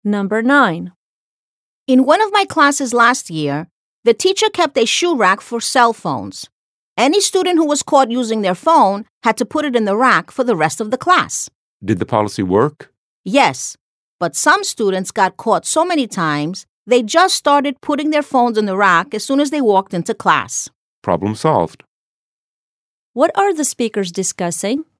Number 9. In one of my classes last year, the teacher kept a shoe rack for cell phones. Any student who was caught using their phone had to put it in the rack for the rest of the class. Did the policy work? Yes, but some students got caught so many times they just started putting their phones in the rack as soon as they walked into class. Problem solved. What are the speakers discussing?